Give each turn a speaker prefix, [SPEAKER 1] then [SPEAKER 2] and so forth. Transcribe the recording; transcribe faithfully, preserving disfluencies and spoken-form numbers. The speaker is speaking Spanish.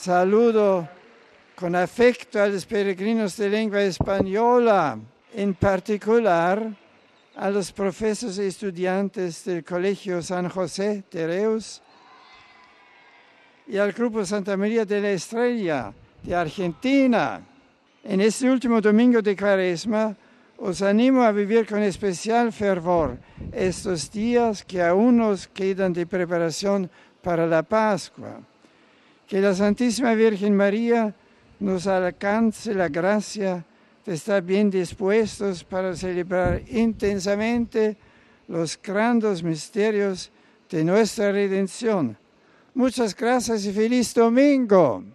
[SPEAKER 1] Saludo con afecto a los peregrinos de lengua española, en particular a los profesores y estudiantes del Colegio San José de Reus y al Grupo Santa María de la Estrella de Argentina. En este último domingo de Cuaresma os animo a vivir con especial fervor estos días que aún nos quedan de preparación para la Pascua. Que la Santísima Virgen María nos alcance la gracia de estar bien dispuestos para celebrar intensamente los grandes misterios de nuestra redención. Muchas gracias y feliz domingo.